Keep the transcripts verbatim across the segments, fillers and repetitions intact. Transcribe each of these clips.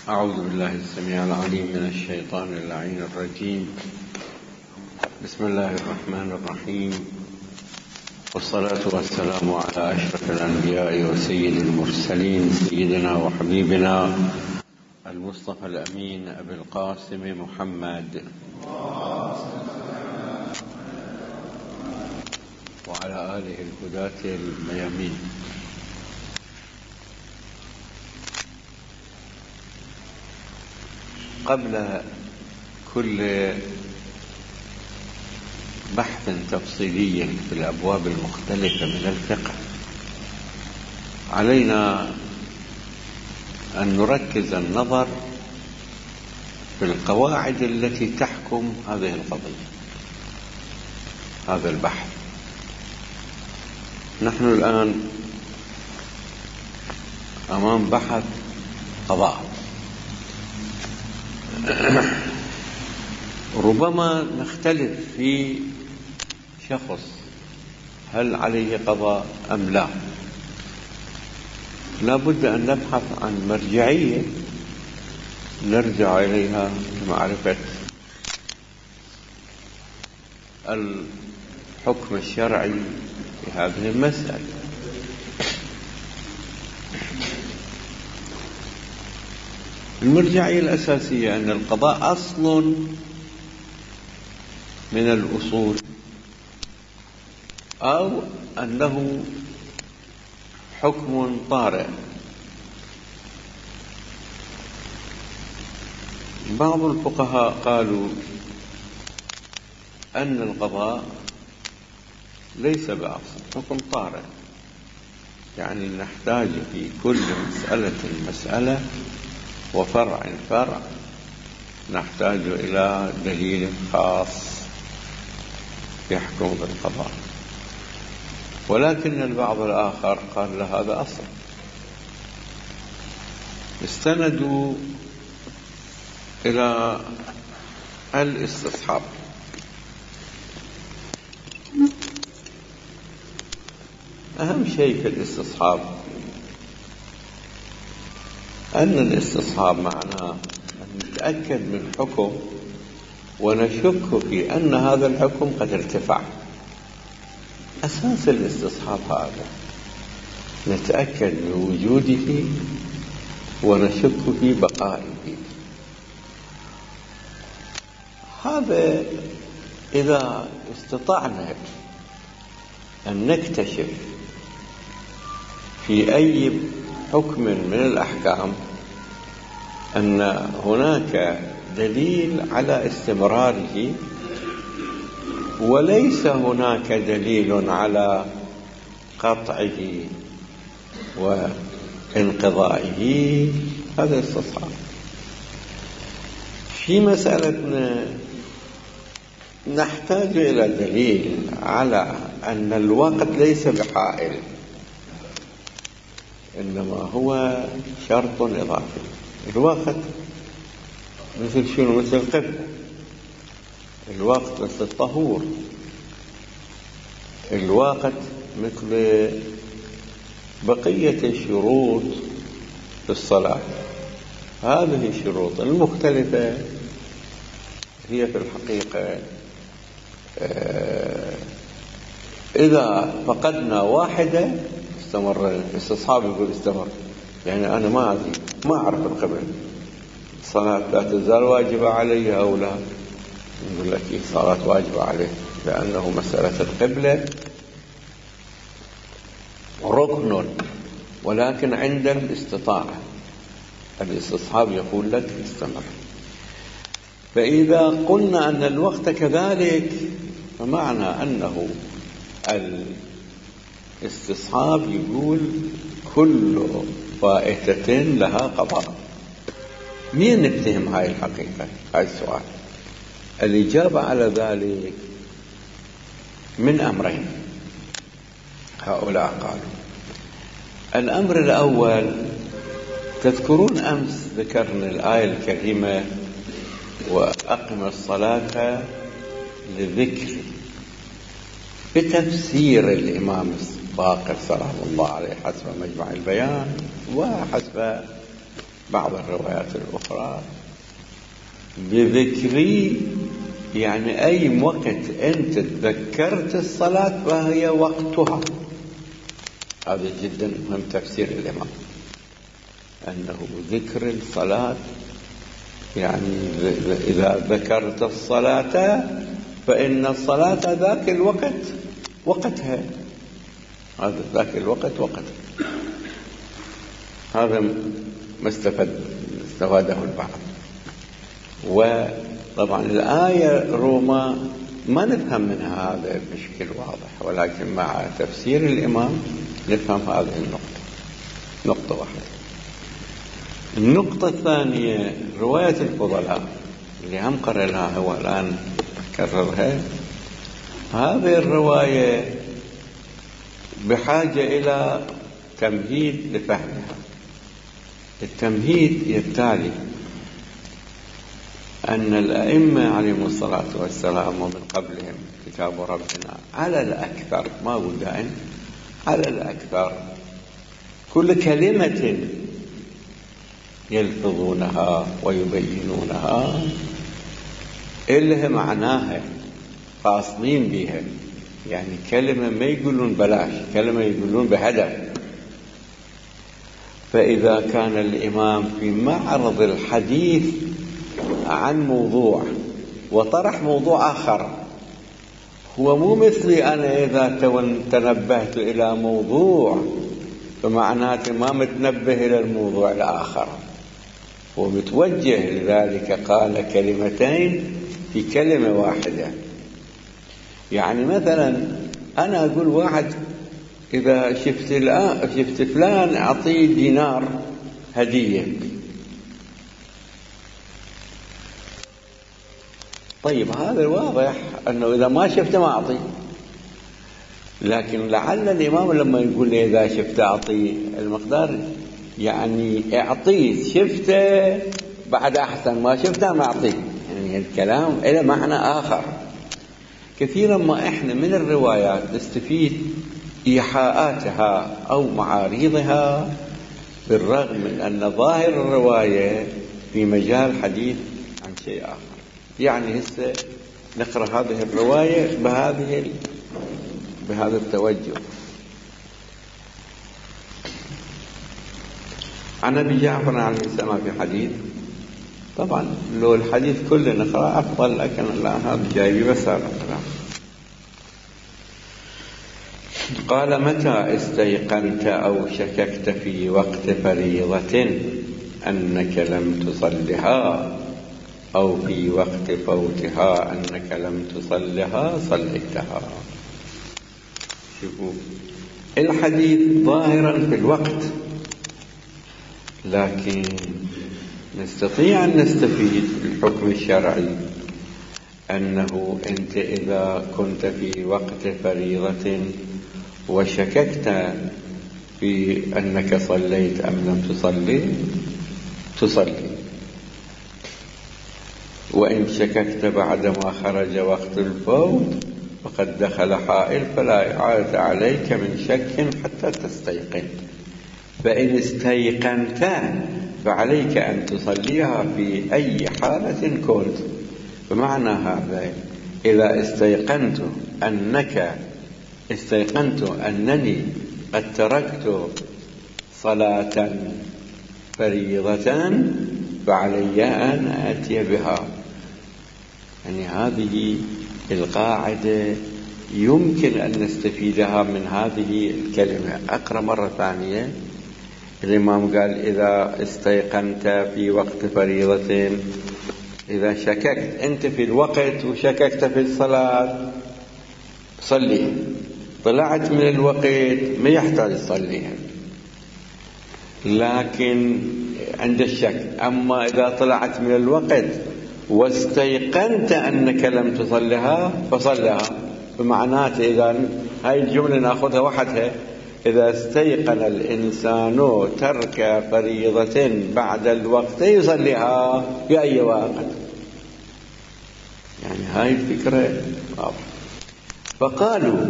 أعوذ بالله السميع العليم من الشيطان اللعين الرجيم. بسم الله الرحمن الرحيم، والصلاة والسلام على أشرف الأنبياء وسيد المرسلين، سيدنا وحبيبنا المصطفى الأمين أبي القاسم محمد وعلى آله الهداة الميامين. قبل كل بحث تفصيلي في الأبواب المختلفة من الفقه علينا أن نركز النظر في القواعد التي تحكم هذه القضية، هذا البحث. نحن الآن أمام بحث قضاء. ربما نختلف في شخص هل عليه قضاء أم لا. لا بد أن نبحث عن مرجعية نرجع إليها لمعرفة الحكم الشرعي في هذه المسألة. المرجعية الأساسية أن القضاء أصل من الأصول، أو أنه حكم طارئ. بعض الفقهاء قالوا أن القضاء ليس بأصل، حكم طارئ، يعني نحتاج في كل مسألة مسألة وفرع فرع نحتاج إلى دليل خاص يحكم بالقضاء. ولكن البعض الآخر قال له هذا أصل. استندوا إلى الاستصحاب. أهم شيء في الاستصحاب أن الاستصحاب معناه أن نتأكد من حكم ونشك في أن هذا الحكم قد ارتفع. أساس الاستصحاب هذا، نتأكد من وجوده ونشك في بقائه. هذا إذا استطعنا أن نكتشف في أي حكم من الأحكام أن هناك دليل على استمراره وليس هناك دليل على قطعه وانقضائه، هذا استصحاب. في مسألتنا نحتاج إلى دليل على أن الوقت ليس بحائل، إنما هو شرط إضافي. الوقت مثل شنو؟ مثل القبلة. الوقت مثل الطهور. الوقت مثل بقية الشروط في الصلاة. هذه الشروط المختلفة هي في الحقيقة إذا فقدنا واحدة استمر الاستصحاب. يقول استمر، يعني أنا ما أدري، ما أعرف القبل، الصلاة لا تزال واجبة علي أو لا؟ يقول لك إيه، صلاة واجبة عليه، لأنه مسألة القبلة ركن، ولكن عند الاستطاعة الاستصحاب يقول لك استمر. فإذا قلنا أن الوقت كذلك فمعنى أنه الاستصحاب يقول كل فائتة لها قضاء. مين نتهم هاي الحقيقة؟ هاي السؤال. الإجابة على ذلك من أمرين هؤلاء قالوا. الأمر الأول، تذكرون أمس ذكرنا الآية الكريمة وأقم الصلاة لذكري، بتفسير الإمام باقر سلام الله عليه حسب مجمع البيان وحسب بعض الروايات الأخرى بذكري، يعني أي وقت أنت تذكرت الصلاة فهي وقتها. هذا جدا مهم تفسير الإمام، أنه ذكر الصلاة يعني إذا ذكرت الصلاة فإن الصلاة ذاك الوقت وقتها، هذا ذاك الوقت وقتها. هذا ما استفاد استفاده البعض. وطبعا الآية روما ما نفهم منها هذا بشكل واضح، ولكن مع تفسير الإمام نفهم هذه النقطة، نقطة واحدة. النقطة الثانية رواية الفضلاء اللي هم قرأناها والآن كررها. هذه الرواية بحاجة إلى تمهيد لفهمها. التمهيد يبتالي أن الأئمة عليهم الصلاة والسلام ومن قبلهم كتاب ربنا على الأكثر، ما أقول دائم، على الأكثر كل كلمة يلفظونها ويبينونها إلها معناها، قاصدين بها، يعني كلمة ما يقولون بلاش، كلمة يقولون بهدف. فإذا كان الإمام في معرض الحديث عن موضوع وطرح موضوع آخر، هو مو مثلي أنا إذا تنبهت إلى موضوع فمعناته ما متنبه إلى الموضوع الآخر، هو متوجه، لذلك قال كلمتين في كلمة واحدة. يعني مثلا أنا أقول واحد إذا شفت الآن شفت فلان أعطيه دينار هدية، طيب هذا واضح أنه إذا ما شفته ما أعطيه. لكن لعل الإمام لما يقول لي إذا شفته أعطيه المقدار، يعني أعطيه، شفته بعد أحسن، ما شفته ما أعطيه، يعني الكلام إلى معنى آخر. كثيرا ما إحنا من الروايات نستفيد إيحاءاتها أو معارضها، بالرغم من أن ظاهر الرواية في مجال حديث عن شيء آخر. يعني هسه نقرأ هذه الرواية بهذه بهذا التوجه. عن أبي جعفر عليه السلام في حديث، طبعا لو الحديث كله نقرأ أفضل، لكن الآن هذا جايبي بس هذا الكلام. قال: متى استيقنت أو شككت في وقت فريضة أنك لم تصلها، أو في وقت فوتها أنك لم تصلها، صليتها. شوفوا الحديث ظاهرا في الوقت، لكن نستطيع أن نستفيد الحكم الشرعي أنه أنت إذا كنت في وقت فريضة وشككت في أنك صليت أم لم تصلي، تصلي. وإن شككت بعدما خرج وقت الفوت فقد دخل حائل فلا إعادة عليك من شك حتى تستيقن. فإن استيقنت فعليك أن تصليها في أي حالة كنت. بمعنى هذا إذا استيقنت أنك استيقنت أنني قد تركت صلاة فريضة فعلي أن أتي بها. يعني هذه القاعدة يمكن أن نستفيدها من هذه الكلمة. أقرأ مرة ثانية. الإمام قال: إذا استيقنت في وقت فريضة، إذا شككت أنت في الوقت وشككت في الصلاة صليها. طلعت من الوقت ما يحتاج تصليها، لكن عند الشك. أما إذا طلعت من الوقت واستيقنت أنك لم تصلها فصلها. بمعناته إذا هاي الجملة نأخذها وحدها: إذا استيقن الإنسان ترك فريضة بعد الوقت يصليها في أي وقت. يعني هاي الفكرة واضحة. فقالوا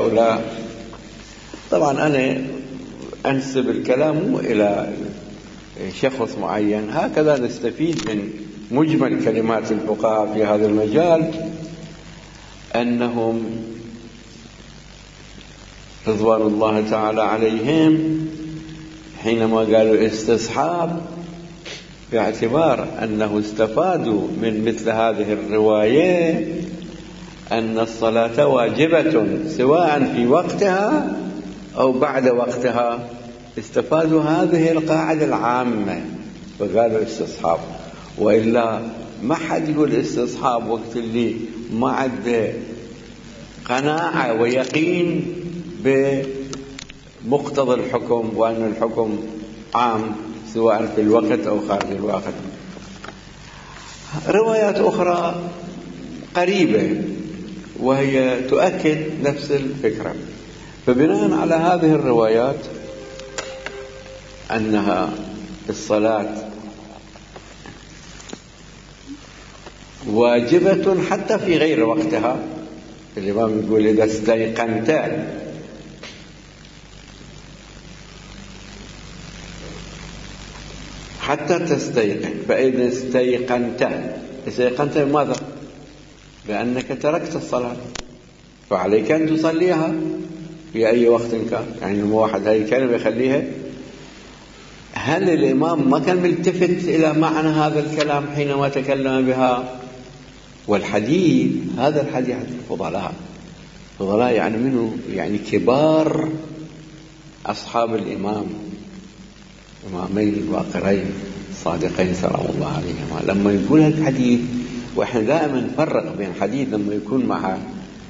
هؤلاء، طبعا أنا أنسب الكلام إلى شخص معين. هكذا نستفيد من مجمل كلمات الفقهاء في هذا المجال، أنهم رضوان الله تعالى عليهم حينما قالوا استصحاب باعتبار أنه استفادوا من مثل هذه الرواية أن الصلاة واجبة سواء في وقتها أو بعد وقتها، استفادوا هذه القاعدة العامة فقالوا استصحاب. وإلا ما حد يقول استصحاب وقت اللي ما عنده قناعة ويقين بمقتضى الحكم وأن الحكم عام سواء في الوقت أو خارج الوقت. روايات أخرى قريبة وهي تؤكد نفس الفكرة. فبناء على هذه الروايات أنها الصلاة واجبة حتى في غير وقتها. الإمام يقول إذا استيقنت، حتى تستيقن. فإذا استيقنت، استيقنت ماذا؟ لأنك تركت الصلاة، فعليك أن تصليها في أي وقت كان. يعني واحد هذه الكلمة يخليها. هل الإمام ما كان ملتفت إلى معنى هذا الكلام حينما تكلم بها؟ والحديث هذا الحديث الفضلاء، الفضلاء يعني منه يعني كبار أصحاب الإمام، إمامين الواقرين الصادقين سلام الله عليهما. لما يقول الحديث، وإحنا دائما نفرق بين حديث لما يكون مع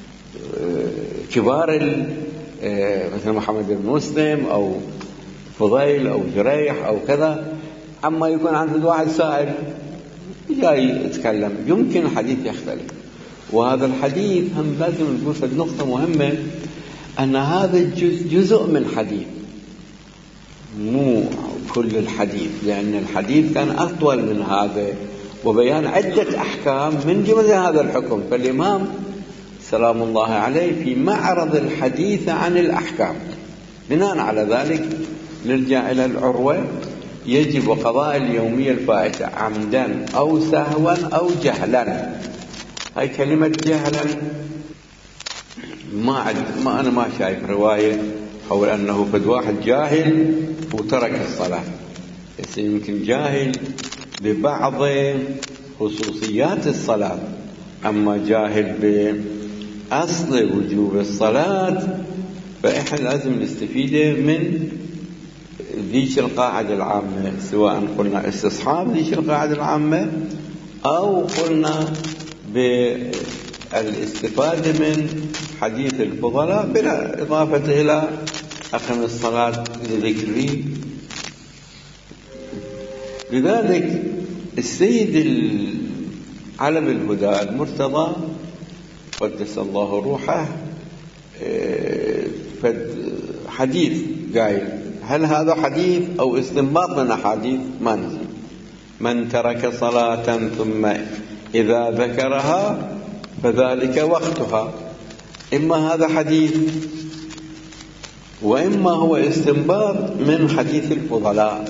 كبار مثل محمد بن مسلم أو فضيل أو جريح أو كذا، أما يكون عند واحد سائل جاي يتكلم يمكن الحديث يختلف. وهذا الحديث هم لازم نقول في نقطة مهمة، أن هذا الجزء جزء من حديث مو كل الحديث، لأن الحديث كان أطول من هذا وبيان عدة أحكام من جملة هذا الحكم. فالإمام سلام الله عليه في معرض الحديث عن الأحكام. بناء على ذلك نرجع إلى العروة: يجب قضاء اليومية الفائتة عمدا أو سهوا أو جهلا. هاي كلمة جهلا ما عد ما أنا ما شايف رواية حول أنه فد واحد جاهل وترك الصلاة. يمكن جاهل ببعض خصوصيات الصلاة، أما جاهل بأصل وجوب الصلاة فإحنا لازم نستفيد من ذيك القاعدة العامة، سواء قلنا استصحاب ذيك القاعدة العامة أو قلنا بالاستفادة من حديث الفضلاء بلا إضافة إلى أقم الصلاة لذكري. لذلك السيد علم الهدى المرتضى قدس الله روحه حديث قايل، هل هذا حديث أو استنباط من أحاديث؟ ما نزل. من ترك صلاة ثم إذا ذكرها فذلك وقتها. إما هذا حديث وإما هو استنباط من حديث الفضلاء.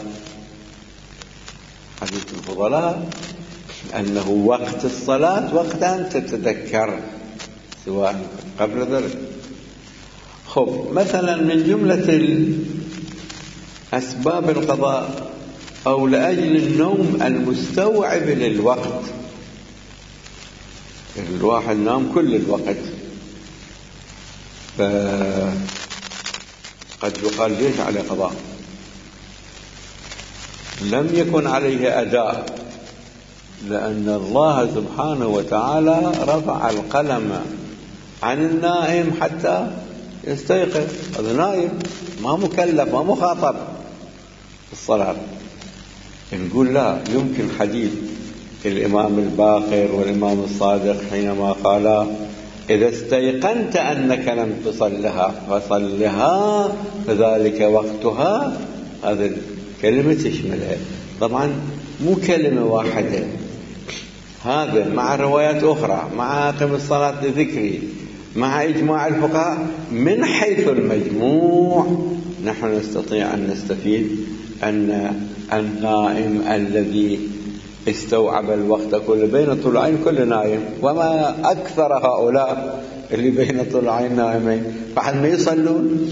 حديث الفضلاء أنه وقت الصلاة وقت أن تتذكر سواء قبل ذلك. خب مثلا من جملة أسباب القضاء أو لأجل النوم المستوعب للوقت، الواحد نام كل الوقت، فقد يقال ليش عليه قضاء؟ لم يكن عليه أداء، لأن الله سبحانه وتعالى رفع القلم عن النائم حتى يستيقظ. هذا نائم ما مكلف ما مخاطب الصلاة. نقول لا، يمكن حديث الإمام الباقر والإمام الصادق حينما قال إذا استيقنت أنك لم تصلها فصلها فذلك وقتها، هذا الكلمة تشملها. طبعا مو كلمة واحدة، هذا مع روايات أخرى، مع أقم الصلاة لذكري، مع إجماع الفقهاء. من حيث المجموع نحن نستطيع أن نستفيد أن النائم الذي استوعب الوقت كله بين طلوعين كل نايم، وما أكثر هؤلاء اللي بين طلوعين نائمين، فحل ما يصلون.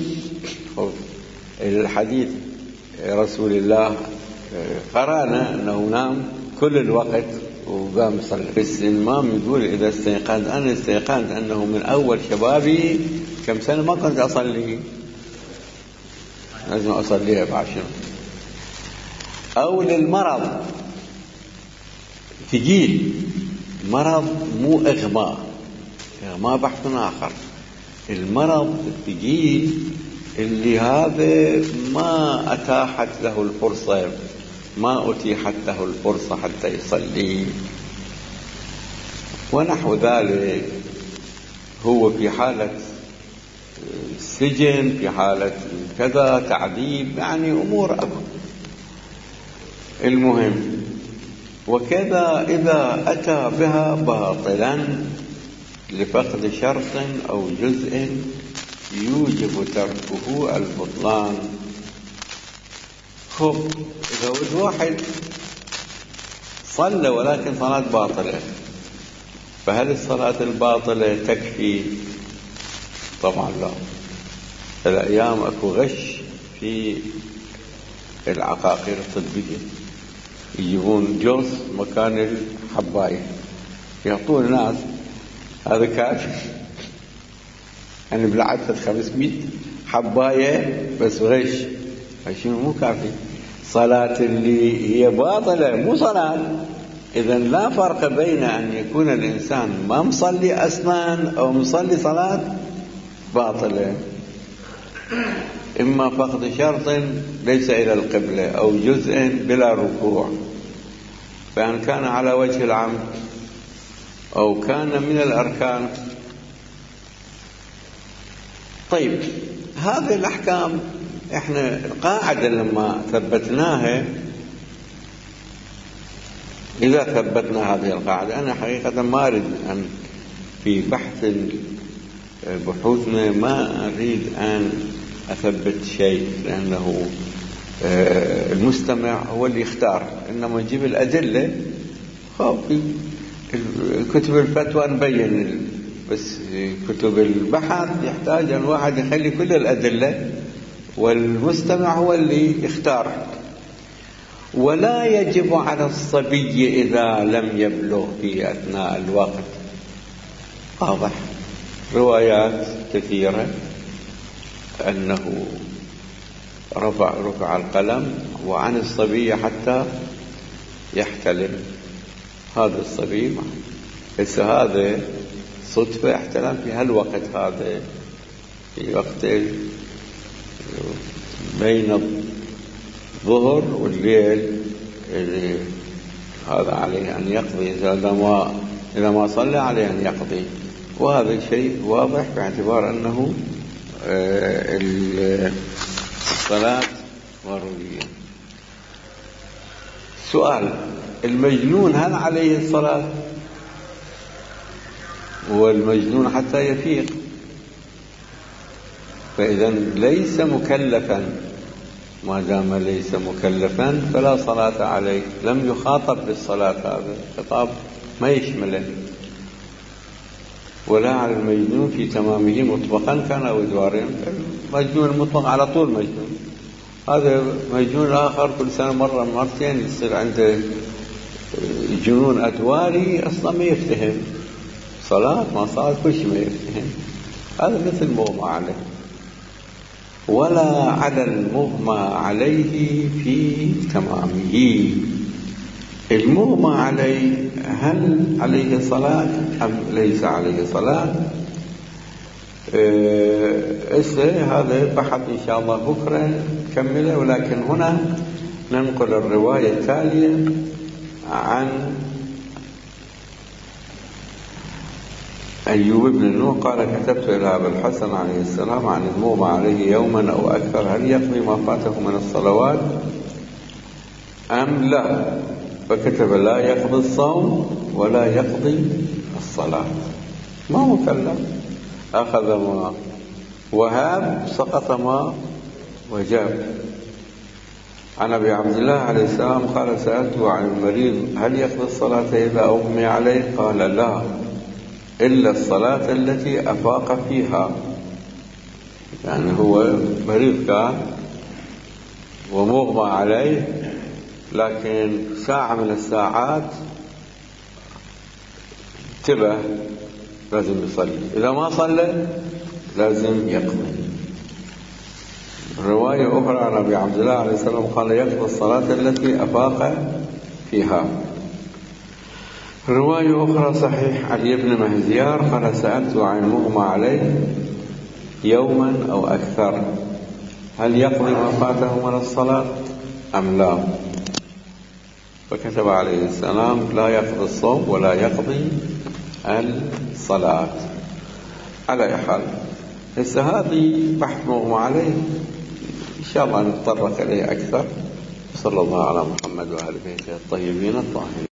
الحديث رسول الله قرانا أنه نام كل الوقت وقام يصلي. بس الإمام يقول إذا استيقنت، أنا استيقنت أنه من أول شبابي كم سنة ما كنت أصلي، لازم أصليها بعشر. أو للمرض ثقيل، مرض مو إغماء، إغماء بحث آخر. المرض الثقيل اللي هذا ما أتاحت له الفرصة، ما أتيحت له الفرصة حتى يصلي ونحو ذلك. هو في حالة سجن، في حالة كذا تعذيب، يعني أمور أكبر. المهم، وكذا إذا أتى بها باطلا لفقد شرط أو جزء يوجب تركه البطلان. خب إذا ود واحد صلى ولكن صلاة باطلة، فهل الصلاة الباطلة تكفي؟ طبعا لا. الأيام أكو غش في العقاقير الطبية، يجيبون جوز مكان الحباية يعطون الناس، هذا كافي. أنا بلعبت خمسمائة حباية بس غش، هالشيء مو كافي. صلاة اللي هي باطلة مو صلاة. إذن لا فرق بين أن يكون الإنسان ما مصلي أصلا أو مصلي صلاة باطلة. إما فقد شرط ليس إلى القبلة أو جزء بلا ركوع، فإن كان على وجه العمد أو كان من الأركان. طيب، هذه الأحكام إحنا قاعدة لما ثبتناها، إذا ثبتنا هذه القاعدة، أنا حقيقة ما أريد أن في بحث بحوثنا ما أريد أن أثبت شيء، لأنه المستمع هو اللي يختار، إنما نجيب الأدلة. في كتب الفتوى نبين، بس كتب البحث يحتاج أن واحد يخلي كل الأدلة، والمستمع هو اللي يختار. ولا يجب على الصبي إذا لم يبلغ في أثناء الوقت. واضح، روايات كثيرة أنه رفع رفع القلم وعن الصبي حتى يحتلم. هذا الصبي بس هذا صدفة احتلم في هالوقت، هذا في وقت بين الظهر والليل، هذا عليه أن يقضي إذا ما إذا ما صلى عليه أن يقضي. وهذا شيء واضح باعتبار أنه الصلاة ضرورية. سؤال: المجنون هل عليه الصلاة؟ والمجنون حتى يفيق، فإذا ليس مكلفا. ما دام ليس مكلفا فلا صلاة عليه، لم يخاطب بالصلاة، هذا خطاب ما يشمله. ولا على المجنون في تمامه مطلقا كان أو إدوارين. المجنون المطلق على طول مجنون. هذا مجنون آخر كل سنة مرة مرتين يصير عنده جنون أدواري، أصلا ما يفتهم صلاة ما صلاة كل شيء ما يفتهم. هذا مثل مغمى عليه. ولا على المغمى عليه في تمامه. المغمى عليه هل عليه صلاة أم ليس عليه صلاة؟ إيه هذا بحث إن شاء الله بكرة نكمله. ولكن هنا ننقل الرواية التالية عن أيوب بن نوح قال: كتبت إلى أبي الحسن عليه السلام عن المغمى عليه يوما أو أكثر هل يقضي ما فاته من الصلوات أم لا؟ فكتب: لا يقضي الصوم ولا يقضي الصلاة، ما مكلف. أخذ ما وهاب، سقط ما وجاب. عن أبي عبد الله عليه السلام قال سألته عن المريض هل يقضي الصلاة إذا أغمي عليه؟ قال لا، إلا الصلاة التي أفاق فيها. يعني هو مريض كان ومغمى عليه، لكن ساعة من الساعات انتبه لازم يصلي، إذا ما صلى لازم يقضي. رواية أخرى عن أبي عبد الله عليه السلام قال يقضي الصلاة التي أفاق فيها. رواية أخرى صحيح علي بن مهزيار قال سألت عن المغمى عليه يوما أو أكثر هل يقضي ما فاته من الصلاة أم لا؟ فكتب عليه السلام لا يقضي الصوم ولا يقضي الصلاة. على أي حال هسه هذه بحث مغمى عليه إن شاء الله نتطرق إليه أكثر. صلى الله على محمد وآل بيته الطيبين الطاهرين.